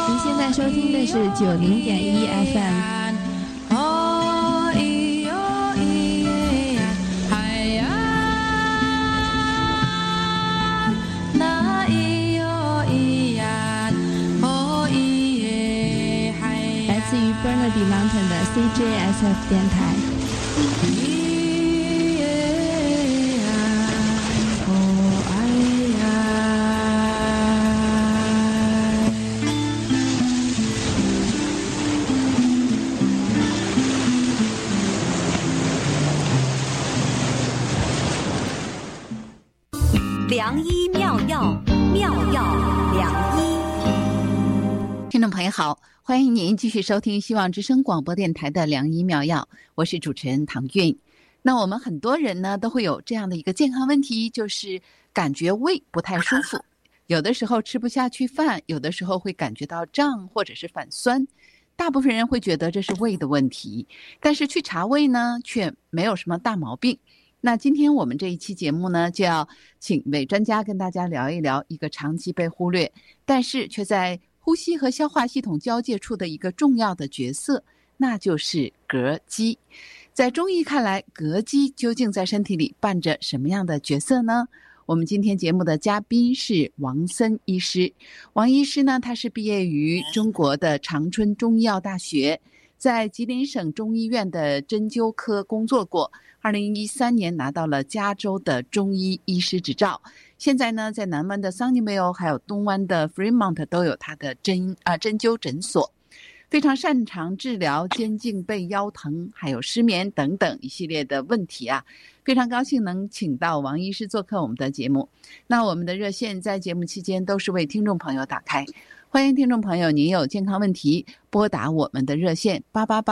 您现在收听的是90.1 FM。Burnaby Mountain 的 CJSF 电台。 良医妙药，妙药良医。 听众朋友好，欢迎您继续收听希望之声广播电台的良医妙药，我是主持人唐韵。那我们很多人呢都会有这样的一个健康问题，就是感觉胃不太舒服，有的时候吃不下去饭，有的时候会感觉到胀或者是反酸。大部分人会觉得这是胃的问题，但是去查胃呢却没有什么大毛病。那今天我们这一期节目呢，就要请一位专家跟大家聊一聊一个长期被忽略，但是却在呼吸和消化系统交界处的一个重要的角色，那就是膈肌。在中医看来，膈肌究竟在身体里扮着什么样的角色呢？我们今天节目的嘉宾是王森医师。王医师呢，他是毕业于中国的长春中医药大学，在吉林省中医院的针灸科工作过，2013年拿到了加州的中医医师执照。现在呢，在南湾的 Sunnyvale 还有东湾的 Fremont 都有他的针灸诊所，非常擅长治疗肩颈背腰疼还有失眠等等一系列的问题啊。非常高兴能请到王医师做客我们的节目。那我们的热线在节目期间都是为听众朋友打开，欢迎听众朋友您有健康问题拨打我们的热线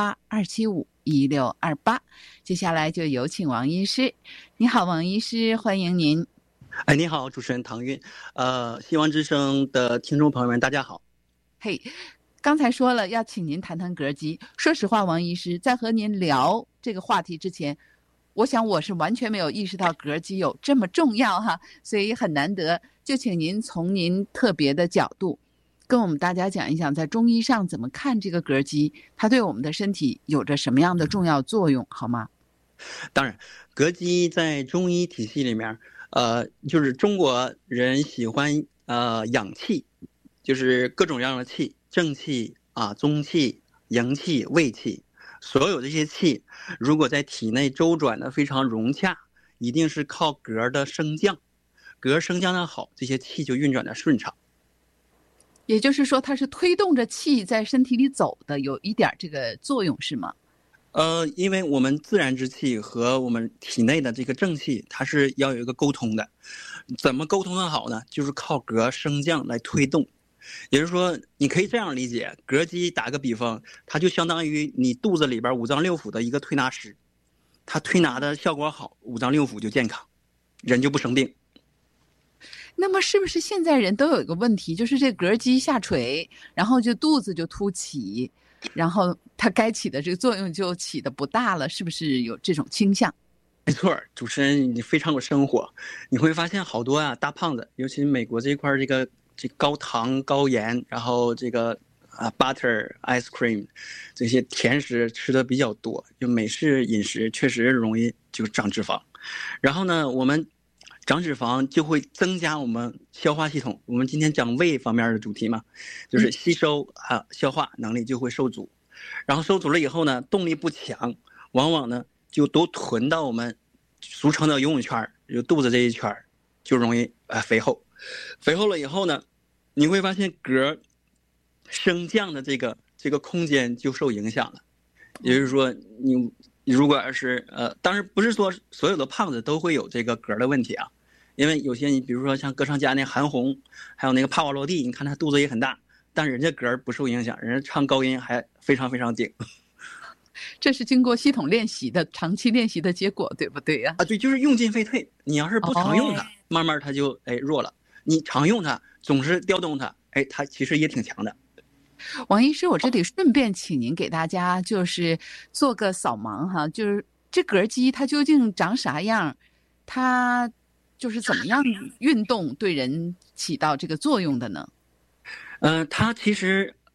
888-275-1628。接下来就有请王医师。你好，王医师，欢迎您。 你好，主持人唐韵。希望之声的听众朋友们，大家好。 嘿，刚才说了要请您谈谈膈肌。说实话，王医师，在和您聊这个话题之前，我想我是完全没有意识到膈肌有这么重要哈，所以很难得，就请您从您特别的角度跟我们大家讲一讲，在中医上怎么看这个膈肌，它对我们的身体有着什么样的重要作用，好吗？ 当然，膈肌在中医体系里面，就是中国人喜欢养气，就是各种各样的气，正气啊、中气、阳气、胃气，所有这些气，如果在体内周转的非常融洽，一定是靠膈的升降，膈升降的好，这些气就运转的顺畅。 也就是说，它是推动着气在身体里走的，有一点这个作用，是吗？ 因为我们自然之气和我们体内的这个正气，它是要有一个沟通的。怎么沟通的好呢？就是靠膈升降来推动。也就是说，你可以这样理解，膈肌打个比方，它就相当于你肚子里边五脏六腑的一个推拿师，它推拿的效果好，五脏六腑就健康，人就不生病。 那么是不是现在人都有一个问题，就是这膈肌下垂，然后就肚子就凸起，然后它该起的这个作用就起的不大了，是不是有这种倾向？ 没错，主持人你非常有生活，你会发现好多大胖子，尤其美国这一块这个高糖高盐，然后这个butter ice cream 这些甜食吃的比较多，就美式饮食确实容易就长脂肪。然后呢，我们长脂肪就会增加我们消化系统。我们今天讲胃方面的主题嘛，就是吸收消化能力就会受阻，然后受阻了以后呢，动力不强，往往呢就都囤到我们俗称的游泳圈，就肚子这一圈，就容易肥厚。肥厚了以后呢，你会发现膈升降的这个空间就受影响了。也就是说，你如果要是当然不是说所有的胖子都会有这个膈的问题啊，因为有些你比如说像歌唱家那韩红，还有那个帕瓦罗蒂，你看他肚子也很大，但人家膈不受影响，人家唱高音还非常非常顶。 这是经过系统练习的、长期练习的结果，对不对呀？ 对，就是用进废退。你要是不常用它，慢慢它就弱了。你常用它，总是调动它，它其实也挺强的。 王医师，我这里顺便请您给大家就是做个扫盲哈，就是这膈肌它究竟长啥样，它就是怎么样运动对人起到这个作用的呢？ 它其实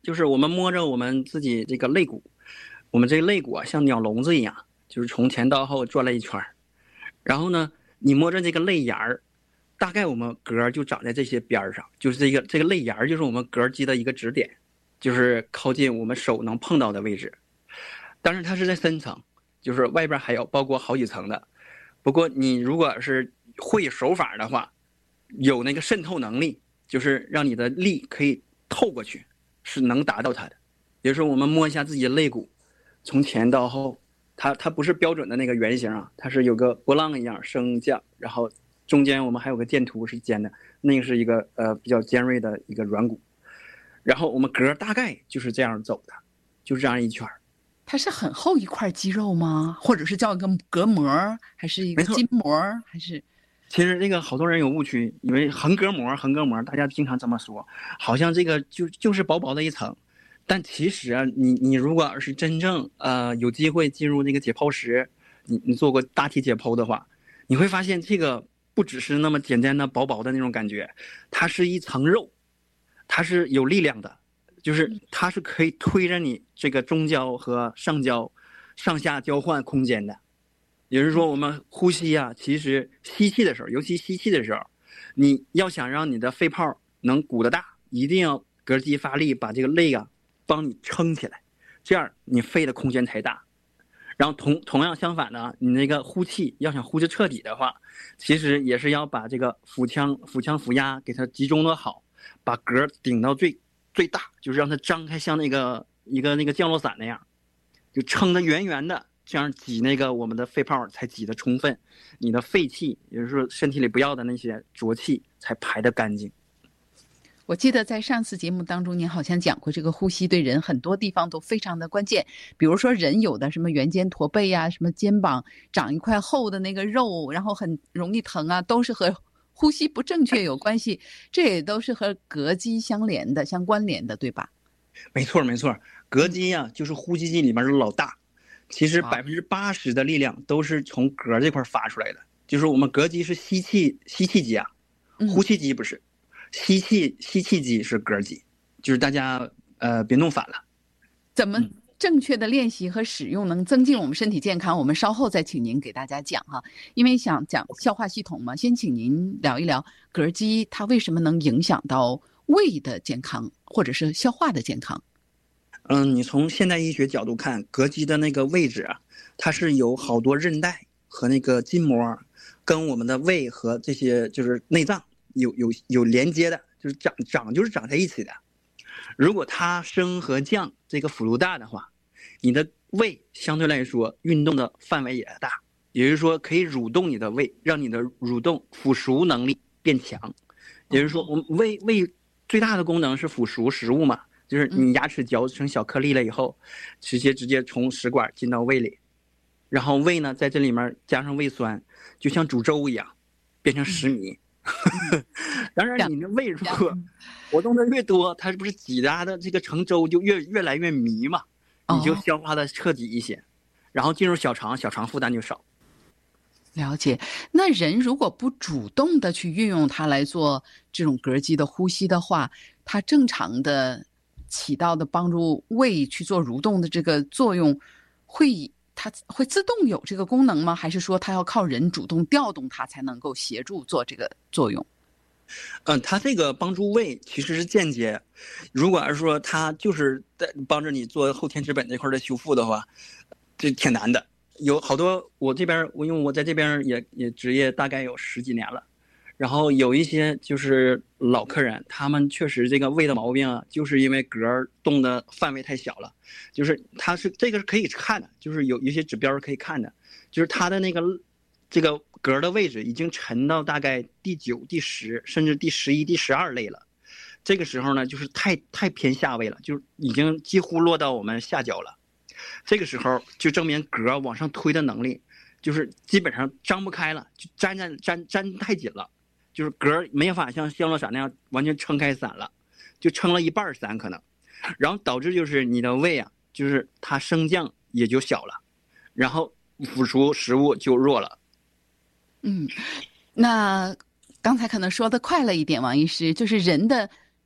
就是我们摸着我们自己这个肋骨，我们这个肋骨啊像鸟笼子一样，就是从前到后转了一圈。然后呢，你摸着这个肋眼儿，大概我们膈就长在这些边上，就是这个肋眼儿就是我们膈肌的一个指点，就是靠近我们手能碰到的位置。当然它是在深层，就是外边还有包括好几层的。不过你如果是会手法的话，有那个渗透能力，就是让你的力可以透过去，是能达到它的。比如说我们摸一下自己的肋骨，从前到后，它不是标准的那个圆形啊，它是有个波浪一样升降，然后中间我们还有个剑突是尖的，那个是一个比较尖锐的一个软骨。然后我们膈大概就是这样走的，就是这样一圈。 它是很厚一块肌肉吗？或者是叫一个膈膜，还是一个筋膜，还是？ 其实这个好多人有误区，以为横膈膜，大家经常这么说，好像这个就是薄薄的一层。但其实啊，你如果是真正有机会进入那个解剖室，你做过大体解剖的话，你会发现这个不只是那么简单的薄薄的那种感觉，它是一层肉，它是有力量的，就是它是可以推着你这个中焦和上焦上下交换空间的。也就是说我们呼吸啊，其实吸气的时候，尤其吸气的时候，你要想让你的肺泡能鼓得大，一定要膈肌发力，把这个肋啊帮你撑起来，这样你肺的空间才大。然后同样相反的，你那个呼气要想呼气彻底的话，其实也是要把这个腹腔腹压给它集中的好，把膈顶到最大，就是让它张开，像那个那个降落伞那样，就撑得圆圆的，这样挤那个我们的肺泡才挤得充分，你的废气，也就是说身体里不要的那些浊气才排得干净。 我记得在上次节目当中，您好像讲过这个呼吸对人很多地方都非常的关键，比如说人有的什么圆肩驼背啊，什么肩膀长一块厚的那个肉，然后很容易疼啊，都是和呼吸不正确有关系，这也都是和膈肌相关联的，对吧？ 没错，膈肌啊，就是呼吸机里面的老大。其实80%的力量都是从膈这块发出来的，就是我们膈肌是吸气肌啊，呼气肌不是。吸气肌是膈肌，就是大家别弄反了。 怎么正确的练习和使用能增进我们身体健康？我们稍后再请您给大家讲哈，因为想讲消化系统嘛，先请您聊一聊膈肌它为什么能影响到胃的健康或者是消化的健康。 你从现代医学角度看，膈肌的那个位置啊，它是有好多韧带和那个筋膜，跟我们的胃和这些就是内脏有连接的，就是长在一起的。如果它升和降这个幅度大的话，你的胃相对来说运动的范围也大，也就是说可以蠕动你的胃，让你的蠕动腐熟能力变强。也就是说我们胃最大的功能是腐熟食物嘛，就是你牙齿嚼成小颗粒了以后，直接从食管进到胃里，然后胃呢在这里面加上胃酸，就像煮粥一样变成食糜。当然你的胃如果活动的越多，它不是挤压的这个成粥就越来越糜嘛，你就消化的彻底一些，然后进入小肠负担就少。 了解。那人如果不主动的去运用它来做这种膈肌的呼吸的话，它正常的起到的帮助胃去做蠕动的这个作用，它会自动有这个功能吗？还是说它要靠人主动调动它才能够协助做这个作用？ 它这个帮助胃其实是间接，如果是说它就是在帮着你做后天之本这块的修复的话，这挺难的。有好多因为我在这边也职业大概有10几年了，然后有一些就是老客人，他们确实这个胃的毛病啊，就是因为膈动的范围太小了，就是这个是可以看的，就是有一些指标可以看的，就是他的那个这个膈的位置已经沉到大概第9、第10，甚至第11、第12类了。这个时候呢，就是太偏下位了，就是已经几乎落到我们下焦了。这个时候就证明膈往上推的能力，就是基本上张不开了，就粘太紧了。就是膈没法像降落伞那样完全撑开伞了，就撑了一半伞可能，然后导致就是你的胃啊，就是它升降也就小了，然后腐熟食物就弱了。 那刚才可能说的快了一点，王医师，就是人的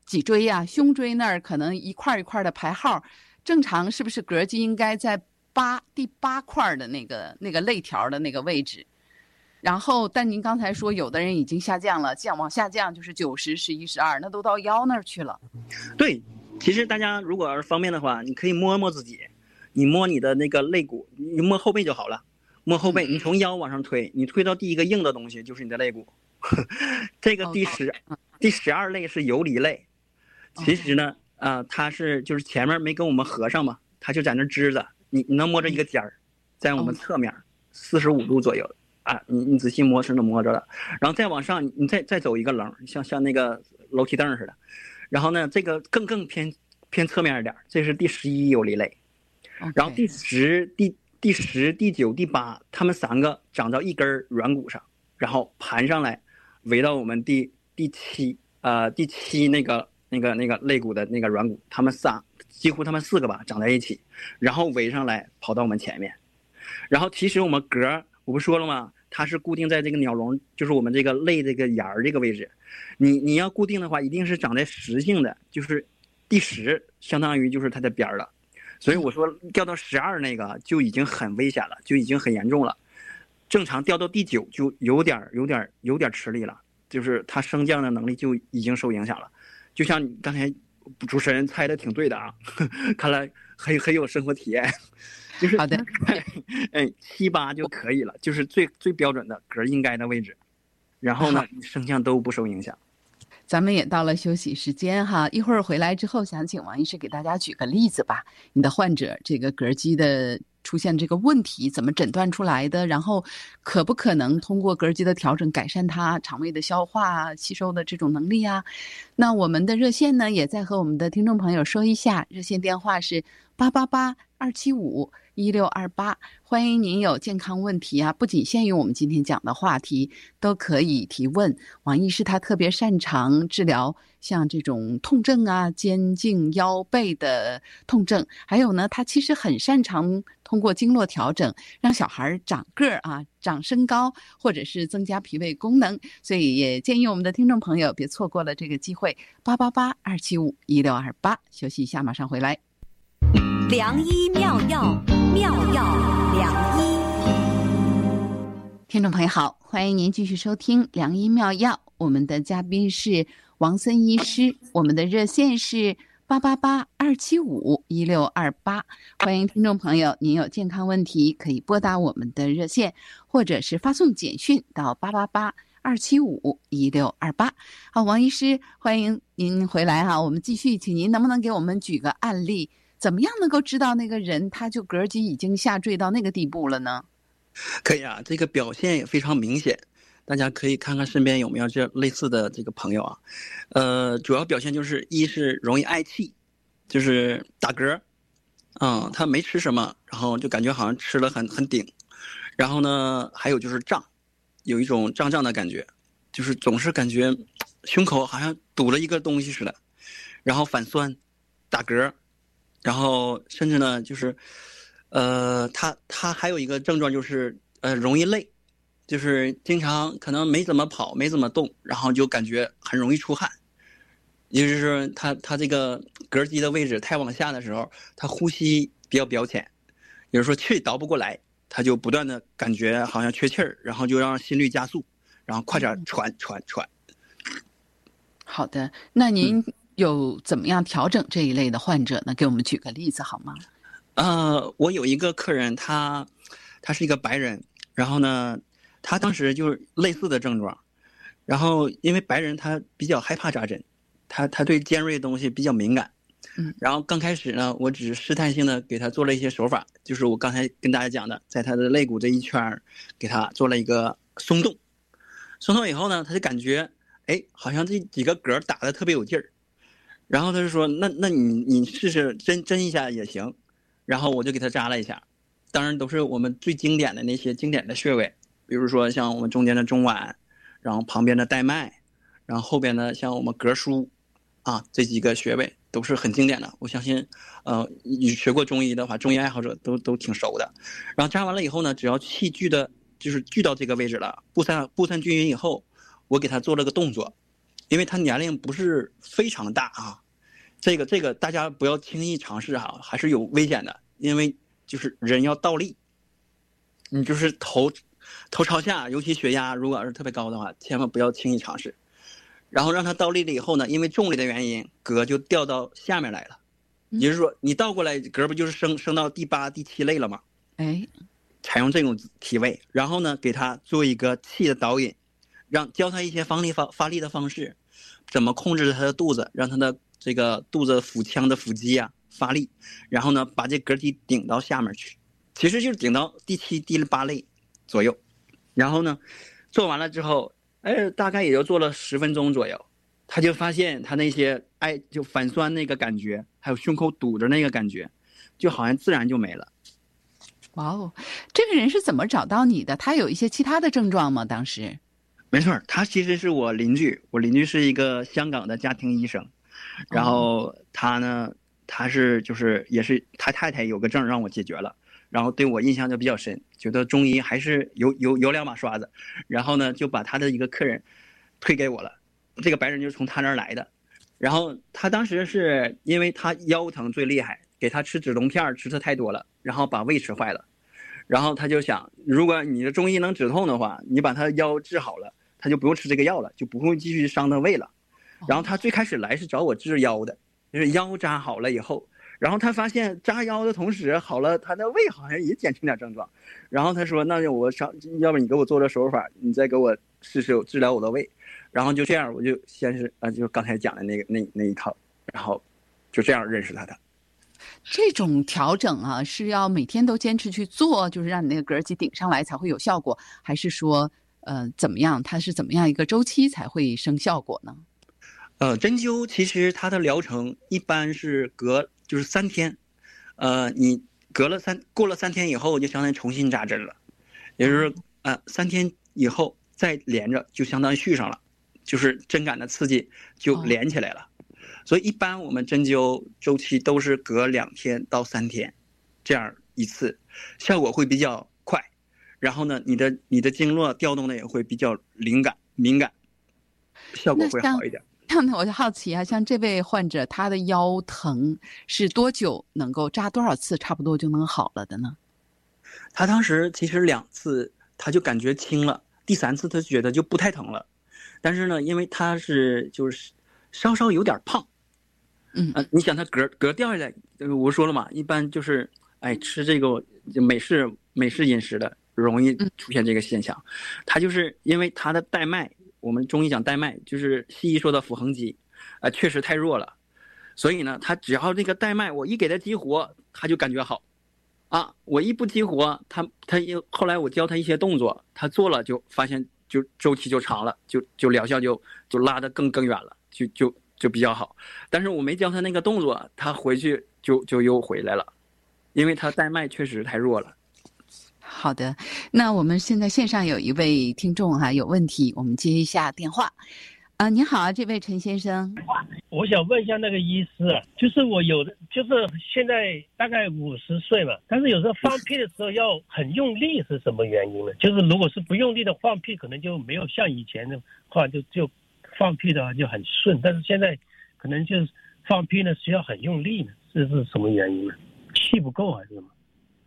脊椎呀、胸椎那儿可能一块一块的排号，正常是不是膈肌应该在第八块的那个肋条的那个位置？然后，但您刚才说有的人已经下降了，往下降就是90、11、12，那都到腰那儿去了。 对，其实大家如果要是方便的话，你可以摸摸自己，你摸你的那个肋骨，你摸后背就好了。摸后背，你从腰往上推，你推到第一个硬的东西就是你的肋骨。这个第12肋是游离肋，其实呢，它是就是前面没跟我们合上嘛，它就在那支着，你能摸着一个尖儿，在我们侧面45度左右。你仔细摸是能摸着的，然后再往上，你再走一个棱，像那个楼梯凳似的。然后呢，这个更偏侧面一点，这是第11游离肋。然后第10、第9、第8，它们3个长到一根软骨上，然后盘上来，围到我们第7那个肋骨的那个软骨，它们4个吧长在一起，然后围上来跑到我们前面。然后其实我们膈，我不说了吗？它是固定在这个鸟笼，就是我们这个肋这个眼儿这个位置。你要固定的话，一定是长在10性的，就是第10相当于就是它的边儿了。所以我说掉到12那个就已经很危险了，就已经很严重了。正常掉到第9就有点吃力了，就是它升降的能力就已经受影响了。就像你刚才主持人猜的挺对的啊，看来很有生活体验。就是好的 ，7、8就可以了，就是最标准的膈应该的位置，然后呢，升降都不受影响。 咱们也到了休息时间哈，一会儿回来之后，想请王医师给大家举个例子吧。你的患者这个膈肌的出现这个问题，怎么诊断出来的？然后可不可能通过膈肌的调整改善它肠胃的消化、吸收的这种能力啊？那我们的热线呢，也在和我们的听众朋友说一下，热线电话是888-275-1628，欢迎您有健康问题啊，不仅限于我们今天讲的话题，都可以提问。王医师他特别擅长治疗像这种痛症啊，肩颈腰背的痛症，还有呢，他其实很擅长通过经络调整让小孩长个儿啊，长身高，或者是增加脾胃功能，所以也建议我们的听众朋友别错过了这个机会。888-275-1628，休息一下，马上回来。 良医妙药，妙药良医。 听众朋友好，欢迎您继续收听良医妙药，我们的嘉宾是王森医师，我们的热线是888-275-1628，欢迎听众朋友，您有健康问题可以拨打我们的热线，或者是发送简讯到888-275-1628。好，王医师，欢迎您回来哈，我们继续，请您能不能给我们举个案例，怎么样能够知道那个人他就膈肌已经下坠到那个地步了呢？ 可以啊，这个表现也非常明显，大家可以看看身边有没有这类似的这个朋友啊。主要表现就是一是容易嗳气，就是打嗝，他没吃什么，然后就感觉好像吃了很顶，然后呢，还有就是胀，有一种胀的感觉，就是总是感觉胸口好像堵了一个东西似的，然后反酸，打嗝，然后甚至呢就是。他还有一个症状就是容易累，就是经常可能没怎么跑没怎么动，然后就感觉很容易出汗，也就是说他这个膈肌的位置太往下的时候，他呼吸比较表浅，也就是说气倒不过来，他就不断的感觉好像缺气儿，然后就让心率加速，然后快点喘。 好的，那您有怎么样调整这一类的患者呢？给我们举个例子好吗？ 我有一个客人，他是一个白人，然后呢，他当时就是类似的症状，然后因为白人他比较害怕扎针，他对尖锐的东西比较敏感，然后刚开始呢，我只是试探性的给他做了一些手法，就是我刚才跟大家讲的，在他的肋骨这一圈给他做了一个松动以后呢，他就感觉好像这几个嗝打得特别有劲儿，然后他就说那你试试针一下也行。然后我就给他扎了一下，当然都是我们最经典的那些经典的穴位，比如说像我们中间的中脘，然后旁边的带脉，然后后边的像我们膈腧，这几个穴位都是很经典的。我相信，你学过中医的话，中医爱好者都挺熟的。然后扎完了以后呢，只要气聚到这个位置了，布散均匀以后，我给他做了个动作， 因为他年龄不是非常大啊。这个大家不要轻易尝试哈，还是有危险的，因为就是人要倒立，你就是头朝下，尤其血压如果要是特别高的话，千万不要轻易尝试。然后让他倒立了以后呢，因为重力的原因，嗝就掉到下面来了。也就是说，你倒过来，嗝不就是升到第8、第7类了吗？ 哎， 采用这种体位，然后呢，给他做一个气的导引，教他一些发力的方式，怎么控制他的肚子，让他的这个肚子腹腔的腹肌啊发力，然后呢，把这膈肌顶到下面去，其实就是顶到第7、第8类左右。然后呢，做完了之后，大概也就做了10分钟左右，他就发现他那些就反酸那个感觉，还有胸口堵着那个感觉，就好像自然就没了。 哇哦，这个人是怎么找到你的？他有一些其他的症状吗？当时？ 没错，他其实是我邻居，我邻居是一个香港的家庭医生，然后他呢，他是也是他太太有个症让我解决了，然后对我印象就比较深，觉得中医还是有2把刷子，然后呢就把他的一个客人推给我了，这个白人就是从他那儿来的，然后他当时是因为他腰疼最厉害，给他吃止痛片吃的太多了，然后把胃吃坏了，然后他就想，如果你的中医能止痛的话，你把他腰治好了，他就不用吃这个药了，就不会继续伤他胃了。然后他最开始来是找我治腰的，就是腰扎好了以后，然后他发现扎腰的同时好了，他的胃好像也减轻点症状，然后他说那就要不你给我做了手法，你再给我试试治疗我的胃。然后就这样，我就先是就刚才讲的那一套，然后就这样认识他的。 这种调整啊，是要每天都坚持去做，就是让你那个膈肌顶上来才会有效果，还是说怎么样？它是怎么样一个周期才会生效果呢？ 针灸其实它的疗程一般是就是3天，你过了3天以后就相当于重新扎针了，也就是3天以后再连着就相当于续上了，就是针感的刺激就连起来了。所以一般我们针灸周期都是隔2天到3天，这样一次，效果会比较快。然后呢，你的经络调动的也会比较敏感，效果会好一点。 那我就好奇啊，像这位患者他的腰疼是多久能够扎多少次差不多就能好了的呢？ 他当时其实2次他就感觉轻了，第3次他觉得就不太疼了。但是呢，因为他就是稍稍有点胖，你想他嗝掉下来，我说了嘛，一般就是吃这个美式饮食的容易出现这个现象。他就是因为他的带脉，我们中医讲带脉，就是西医说的腹横肌，确实太弱了，所以呢，他只要这个带脉，我一给他激活，他就感觉好，我一不激活，他后来我教他一些动作，他做了就发现就周期就长了，就疗效就拉得更远了，就比较好。但是我没教他那个动作，他回去就又回来了，因为他带脉确实太弱了。 好的，那我们现在线上有一位听众有问题，我们接一下电话。您好啊，这位陈先生。 我想问一下那个医师，就是我就是现在大概50岁嘛，但是有时候放屁的时候要很用力，是什么原因呢？就是如果是不用力的放屁，可能就没有像以前的话就放屁的话就很顺，但是现在可能就是放屁呢需要很用力呢，这是什么原因呢？气不够还是什么？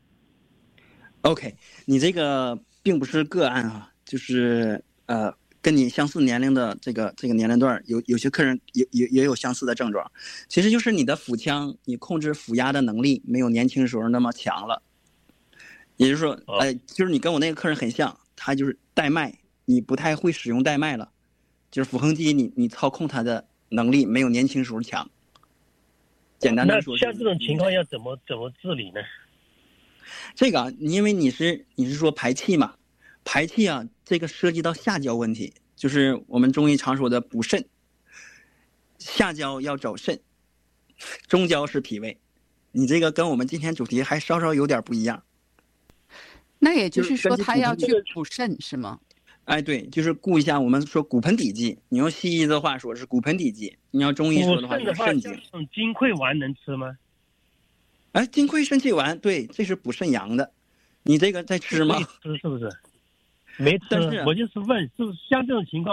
OK， 你这个并不是个案啊，就是跟你相似年龄的这个年龄段，有些客人也有相似的症状，其实就是你的腹腔，你控制腹压的能力没有年轻时候那么强了。也就是说，就是你跟我那个客人很像，他就是带脉，你不太会使用带脉了，就是腹横肌你操控它的能力没有年轻时候强。简单的说， 那像这种情况要怎么治理呢？ 这个因为你是说排气嘛，排气啊，这个涉及到下焦问题，就是我们中医常说的补肾。下焦要找肾，中焦是脾胃。你这个跟我们今天主题还稍稍有点不一样。 那也就是说他要去补肾是吗？ 对，就是顾一下我们说骨盆底肌，你用西医的话说是骨盆底肌，你要中医说的话是肾经。 金匮丸能吃吗？ 金匮肾气丸，对，这是补肾阳的。你这个在吃吗？ 吃是不是？没吃，我就是问，是不是像这种情况，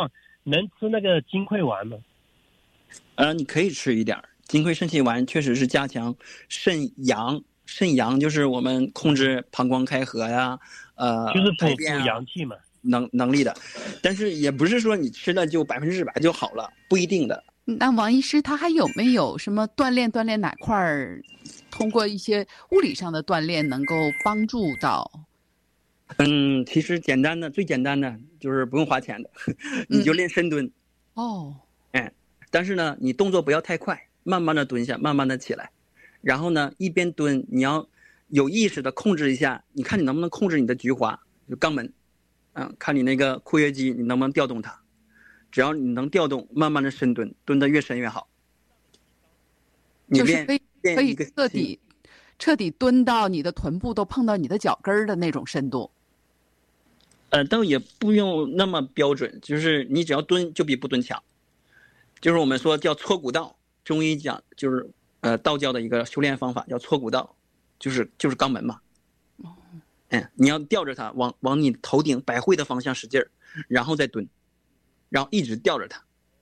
能吃那个金匮丸吗？ 你可以吃一点金匮肾气丸，确实是加强肾阳。肾阳就是我们控制膀胱开合呀， 就是补啊阳气嘛， 能力的。但是也不是说你吃了就100%就好了，不一定的。 那王医师他还有没有什么锻炼哪块儿，通过一些物理上的锻炼能够帮助到？ 其实最简单的就是不用花钱的，你就练深蹲。但是呢，你动作不要太快，慢慢的蹲下，慢慢的起来。然后呢，一边蹲，你要有意识的控制一下，你看你能不能控制你的菊花，就肛门，看你那个括约肌，你能不能调动它？只要你能调动，慢慢的深蹲，蹲得越深越好。你就是可以彻底蹲到你的臀部都碰到你的脚跟的那种深度。 倒也不用那么标准，就是你只要蹲就比不蹲强。就是我们说叫搓骨道，中医讲就是道教的一个修炼方法叫搓骨道，就是肛门嘛。你要吊着它往你头顶百会的方向使劲儿，然后再蹲，然后一直吊着它。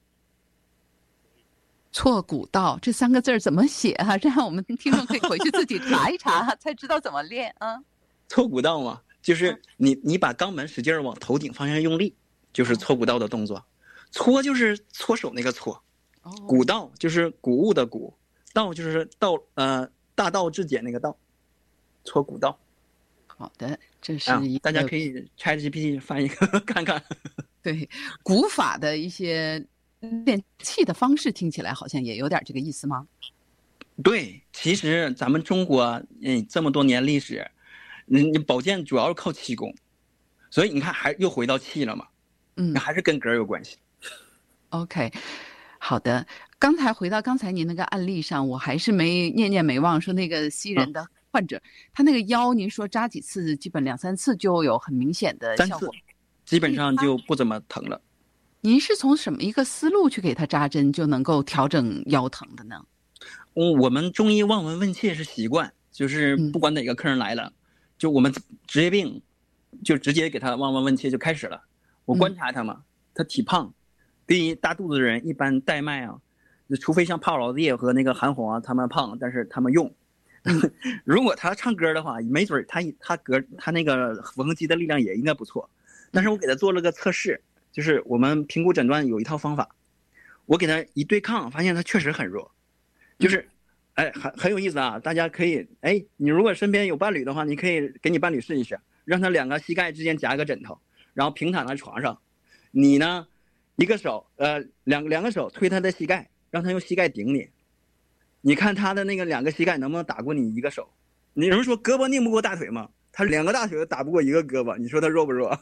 搓骨道这3个字怎么写啊？这样我们听众可以回去自己查一查，才知道怎么练啊。 搓骨道嘛，就是你把肛门使劲儿往头顶方向用力，就是搓骨道的动作。搓就是搓手那个搓，骨道就是谷物的谷，道就是大道至简那个道，搓骨道。 好的，这是大家可以 ChatGPT 翻一个看看。 对，古法的一些练气的方式听起来好像也有点这个意思吗？ 对，其实咱们中国这么多年历史，保健主要是靠气功，所以你看还又回到气了嘛，还是跟嗝有关系。 OK， 好的。回到刚才您那个案例上，我还是念念没忘，说那个西人的患者，他那个腰，您说扎几次，基本2、3次就有很明显的效果， 基本上就不怎么疼了。 您是从什么一个思路去给他扎针，就能够调整腰疼的呢？ 我们中医望闻问切是习惯，就是不管哪个客人来了，就我们职业病，就直接给他望闻问切就开始了。我观察他嘛，他体胖，第一大肚子的人一般带脉啊，除非像帕老弟和那个韩红啊，他们胖，但是他们用。如果他唱歌的话，没准他那个腹横肌的力量也应该不错。但是我给他做了个测试，就是我们评估诊断有一套方法，我给他一对抗，发现他确实很弱，就是很有意思啊！大家可以你如果身边有伴侣的话，你可以给你伴侣试一试，让他2个膝盖之间夹个枕头，然后平躺在床上，你呢一个手两个手推他的膝盖，让他用膝盖顶你，你看他的那个2个膝盖能不能打过你1个手？你有人说胳膊拧不过大腿吗？他2个大腿都打不过1个胳膊，你说他弱不弱？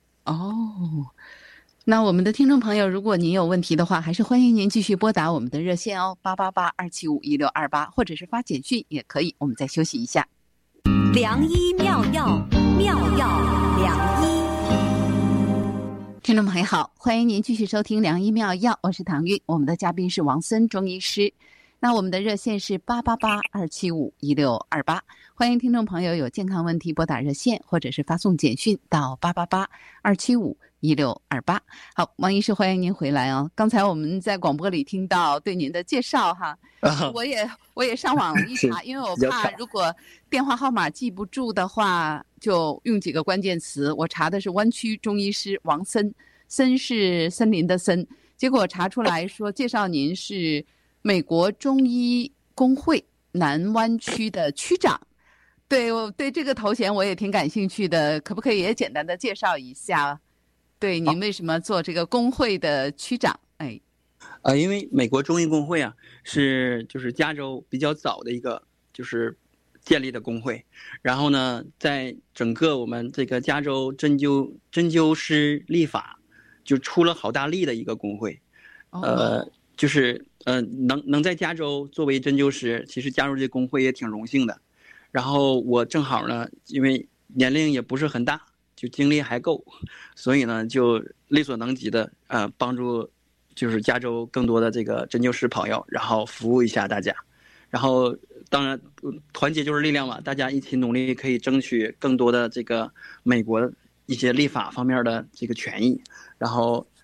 那我们的听众朋友，如果您有问题的话，还是欢迎您继续拨打我们的热线888-275-1628，或者是发简讯也可以。我们再休息一下。 良医妙药，妙药良医。 听众朋友好，欢迎您继续收听良医妙药，我是唐韵，我们的嘉宾是王森中医师。那我们的热线是888-275-1628，欢迎听众朋友有健康问题拨打热线，或者是发送简讯到888-275-1628。好，王医师，欢迎您回来哦。刚才我们在广播里听到对您的介绍哈，我也上网一查，因为我怕如果电话号码记不住的话，就用几个关键词。我查的是湾区中医师王森，森是森林的森，结果查出来说介绍您是美国中医工会南湾区的区长。对，我对这个头衔我也挺感兴趣的，可不可以也简单的介绍一下？对，您为什么做这个工会的区长？ 因为美国中医工会啊，就是加州比较早的一个就是建立的工会，然后呢，在整个我们这个加州针灸师立法就出了好大力的一个工会，就是能在加州作为针灸师，其实加入这个工会也挺荣幸的。然后我正好呢，因为年龄也不是很大，就精力还够，所以呢就力所能及的帮助就是加州更多的这个针灸师朋友，然后服务一下大家。然后当然团结就是力量嘛，大家一起努力可以争取更多的这个美国一些立法方面的这个权益，然后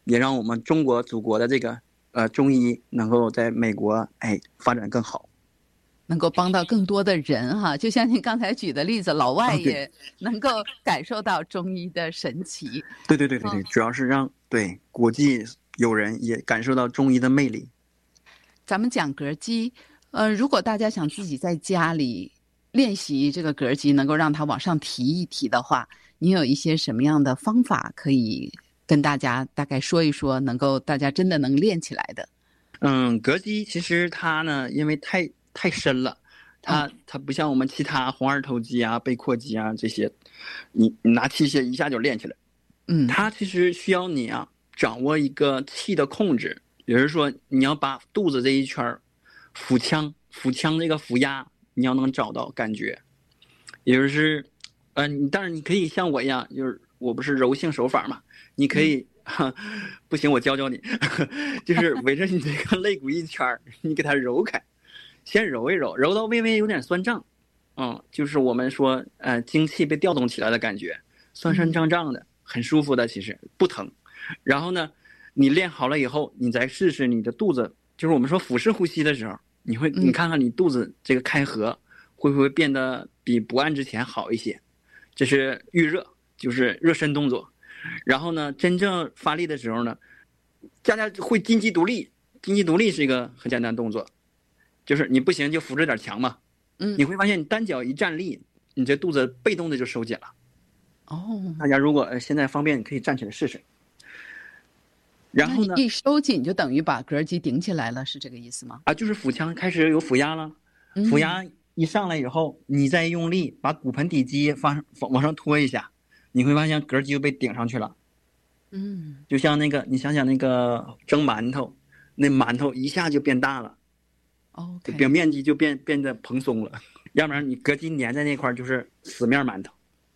也让我们中国祖国的这个中医能够在美国发展更好， 能够帮到更多的人哈。就像您刚才举的例子，老外也能够感受到中医的神奇。 对，主要是让国际友人也感受到中医的魅力。 咱们讲膈肌，如果大家想自己在家里练习这个膈肌，能够让它往上提一提的话，你有一些什么样的方法可以跟大家大概说一说，能够大家真的能练起来的？ 膈肌其实它呢，因为太深了，它不像我们其他肱二头肌啊、背阔肌啊这些，你拿器械一下就练起来。它其实需要你掌握一个气的控制，也就是说你要把肚子这一圈腹腔这个腹压你要能找到感觉，也就是当然你可以像我一样，就是我不是柔性手法嘛，你可以不行我教你就是围着你这个肋骨一圈你给它揉开，先揉一揉，揉到微微有点酸胀，就是我们说精气被调动起来的感觉，酸酸胀胀的，很舒服的，其实不疼。然后呢你练好了以后，你再试试你的肚子，就是我们说腹式呼吸的时候，你看看你肚子这个开合会不会变得比不按之前好一些，这是预热，就是热身动作。然后呢真正发力的时候呢，大家会金鸡独立，金鸡独立是一个很简单的动作，就是你不行就扶着点墙嘛，你会发现你单脚一站立，你这肚子被动的就收紧了。大家如果现在方便，你可以站起来试试。然后呢， 一收紧就等于把膈肌顶起来了，是这个意思吗？ 就是腹腔开始有腹压了，腹压一上来以后，你再用力把骨盆底肌往上拖一下，你会发现膈肌就被顶上去了。就像那个你想想那个蒸馒头，那馒头一下就变大了，表面积就变得蓬松了，要不然你膈肌粘在那块就是死面馒头。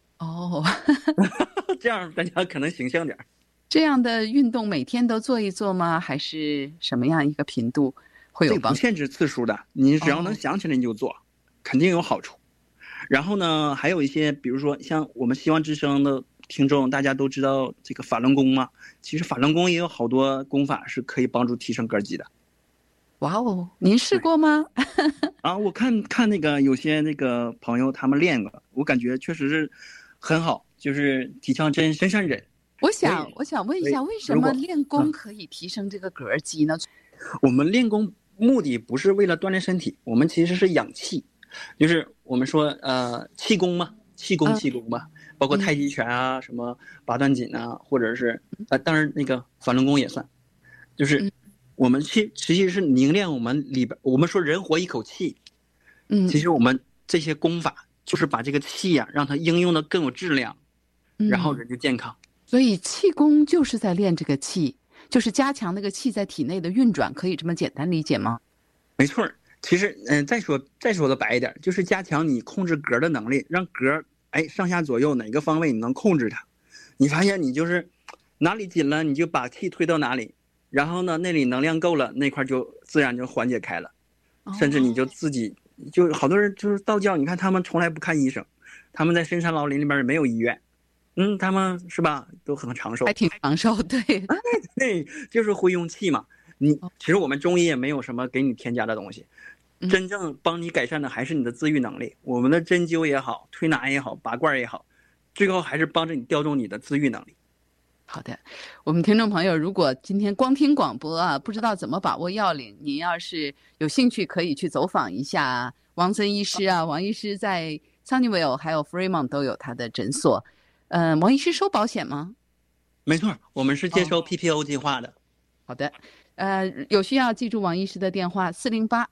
这样大家可能形象点。 这样的运动每天都做一做吗？还是什么样一个频度会有帮助？ 不限制次数的，你只要能想起来你就做，肯定有好处。然后呢，还有一些，比如说像我们希望之声的听众，大家都知道这个法轮功嘛，其实法轮功也有好多功法是可以帮助提升膈肌的。 哇哦，您试过吗？ 我看那个有些那个朋友他们练过，我感觉确实是很好，就是提倡真善忍。 我想问一下，为什么练功可以提升这个膈肌呢？ 我们练功目的不是为了锻炼身体，我们其实是养气，就是我们说气功嘛，气功嘛，包括太极拳啊，什么八段锦啊，或者是当然那个法轮功也算，就是我们实际是凝练我们里边，我们说人活一口气，其实我们这些功法就是把这个气让它应用的更有质量，然后人就健康。 所以气功就是在练这个气，就是加强那个气在体内的运转，可以这么简单理解吗？ 没错，其实再说的白一点，就是加强你控制膈的能力，让膈上下左右哪个方位你能控制它。你发现你就是哪里紧了，你就把气推到哪里，然后呢那里能量够了，那块就自然就缓解开了。甚至你就自己就好多人就是道教，你看他们从来不看医生，他们在深山老林里边没有医院。他们是吧，都很长寿， 还挺长寿，对， 对，就是会用气嘛。其实我们中医也没有什么给你添加的东西，真正帮你改善的还是你的自愈能力。我们的针灸也好，推拿也好，拔罐也好，最后还是帮着你调动你的自愈能力。 好的，我们听众朋友，如果今天光听广播不知道怎么把握要领，您要是有兴趣，可以去走访一下王森医师王医师在 Sunnyvale 还有 Fremont 都有他的诊所。王医师收保险吗？ 没错，我们是接收 PPO 计划的。 好的，有需要记住王医师的电话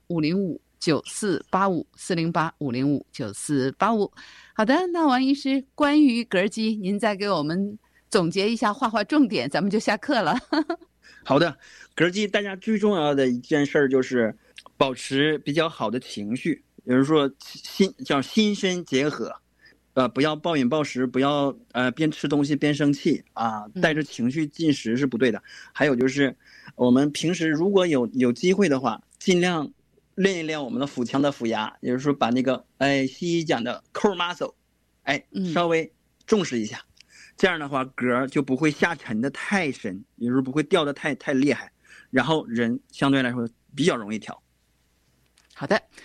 408-505-9485，408-505-9485。好的，那王医师，关于膈肌，您再给我们总结一下，画重点，咱们就下课了。 好的，膈肌大家最重要的一件事就是保持比较好的情绪，也就是说心身结合。不要暴饮暴食，不要边吃东西边生气带着情绪进食是不对的。还有就是我们平时如果有机会的话，尽量练一练我们的腹腔的腹压，也就是说把那个西医讲的 core muscle 稍微重视一下， 这样的话嗝就不会下沉的太深，也就是不会掉的太厉害，然后人相对来说比较容易调。 好的，